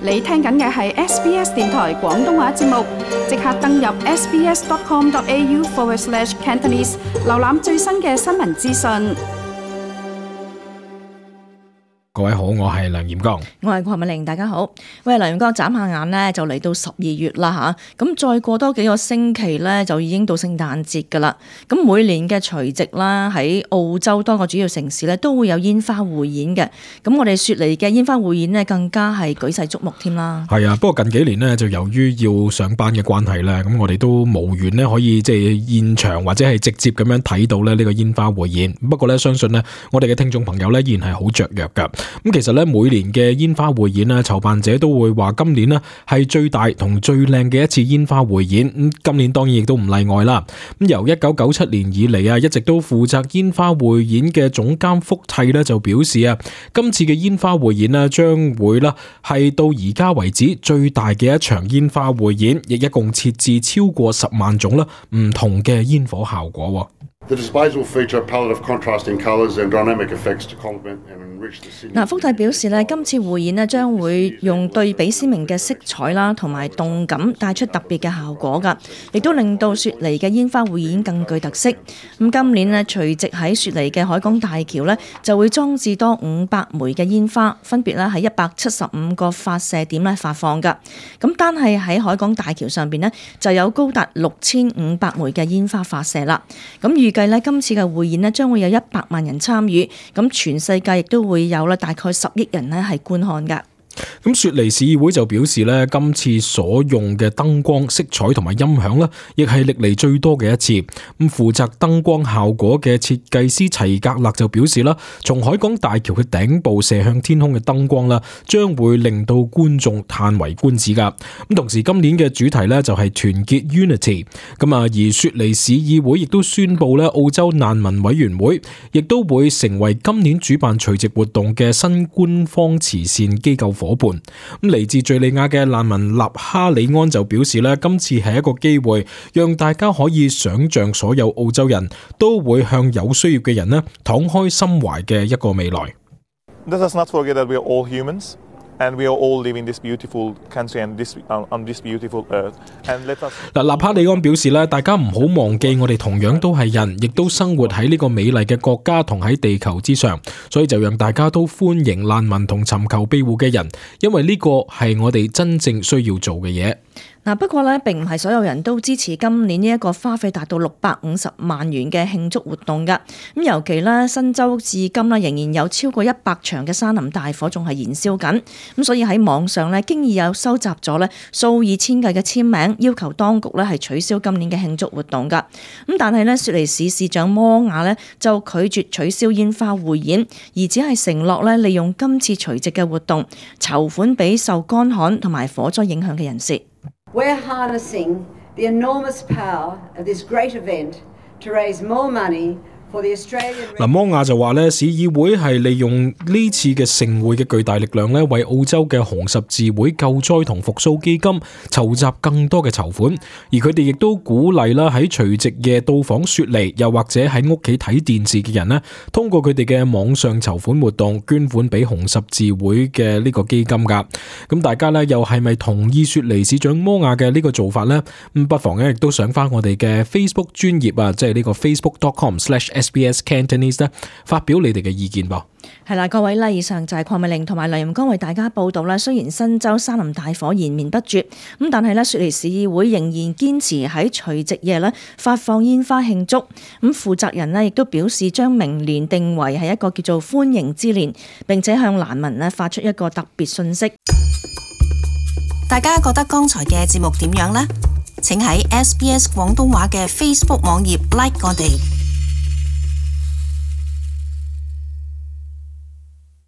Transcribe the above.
你聽緊嘅係 SBS 電台廣東話節目，即刻登入 sbs.com.au/Cantonese 瀏覽最新嘅新聞資訊。 各位好，我係梁炎剛， 我係鄺美玲，大家好。喂，梁炎剛，眨下眼呢，就嚟到12月啦吓，咁再過多幾個星期呢，就已經到聖誕節噶啦。咁每年嘅除夕啦，喺澳洲多個主要城市呢，都會有煙花匯演嘅。咁我哋雪梨嘅煙花匯演呢，更加係舉世矚目添啦。係啊，不過近幾年呢，就由於要上班嘅關係呢，咁我哋都無緣呢可以即係現場或者係直接咁樣睇到呢個煙花匯演。不過呢，相信呢，我哋嘅聽眾朋友呢，依然係好雀躍噶。咁其實咧，每年嘅煙花匯演咧，籌辦者都會話今年呢係最大同最靚嘅一次煙花匯演。咁今年當然亦都唔例外啦。咁由1997年以嚟啊，一直都負責煙花匯演嘅總監福蒂咧就表示啊，今次嘅煙花匯演咧將會啦係到而家為止最大嘅一場煙花匯演，亦一共設置超過10萬種啦唔同嘅煙火效果。 The displays will feature a palette of contrasting colours and dynamic effects to complement and enrich the city. 福蒂表示咧，今次匯演咧將會用對比鮮明嘅色彩啦，同埋動感帶出特別嘅效果㗎，亦都令到雪梨嘅煙花匯演更具特色。咁今年咧，隨即喺雪梨嘅海港大橋咧就會裝置多500枚嘅煙花，分別咧喺175個發射點咧發放㗎。咁單係喺海港大橋上邊咧就有高達6500枚嘅煙花發射啦。咁預計咧今次嘅匯演咧將會有100萬人參與，咁全世界亦都會有大概10億人咧係觀看㗎。 咁雪梨市議會就表示咧，今次所用嘅燈光、色彩同埋音響咧，亦係歷嚟最多嘅一次。咁負責燈光效果嘅設計師齊格勒就表示啦，從海港大橋嘅頂部射向天空嘅燈光啦，將會令到觀眾嘆為觀止噶。咁同時今年嘅主題咧就係團結 Unity。咁啊，而雪梨市議會亦都宣布咧，澳洲難民委員會亦都會成為今年主辦除夕活動嘅新官方慈善機構伙伴。咁嚟自敘利亞嘅難民納哈里安就表示咧，今次係一個機會，讓大家可以想象所有澳洲人都會向有需要嘅人咧敞開心懷嘅一個未來。 Let us not forget that we are all humans, and we are all living this beautiful country and on this beautiful earth. And let us 納哈里安表示咧，大家唔好忘記，我哋同樣都係人，亦都生活喺呢個美麗嘅國家同喺地球之上，所以就讓大家都歡迎難民同尋求庇護嘅人，因為呢個係我哋真正需要做嘅嘢。 不過咧，並唔係所有人都支持今年呢一個花費達到650萬元嘅慶祝活動㗎。咁尤其咧，新州至今咧仍然有超過100場嘅山林大火仲係燃燒緊。咁所以喺網上咧，經已有收集咗咧數以千計嘅簽名，要求當局咧係取消今年嘅慶祝活動㗎。咁但係咧，雪梨市市長摩亞咧就拒絕取消煙花匯演，而只係承諾咧利用今次除夕嘅活動籌款俾受乾旱同埋火災影響嘅人士。 We're harnessing the enormous power of this great event to raise more money for the Australian。 摩亞就話咧，市議會係利用呢次嘅盛會嘅巨大力量咧，為澳洲嘅紅十字會救災同復甦基金籌集更多嘅籌款，而佢哋亦都鼓勵啦喺除夕夜到訪雪梨，又或者喺屋企睇電視嘅人咧，通過佢哋嘅網上籌款活動捐款俾紅十字會嘅呢個基金噶。咁大家咧又係咪同意雪梨市長摩亞嘅呢個做法呢？咁不妨咧亦都上翻我哋嘅 Facebook 專頁啊，即係呢個 facebook.com/SBS Cantonese 咧，發表你哋嘅意見噃。 係啦，各位啦，以上就係鄺美玲同埋梁炎剛為大家報道啦。雖然新州山林大火延綿不絕，咁但係咧，雪梨市議會仍然堅持喺除夕夜咧發放煙花慶祝。咁負責人咧亦都表示，將明年定為係一個叫做歡迎之年，並且向難民咧發出一個特別訊息。 大家覺得剛才嘅節目點樣呢？請喺 SBS 廣東話嘅 Facebook 網頁 like 我哋。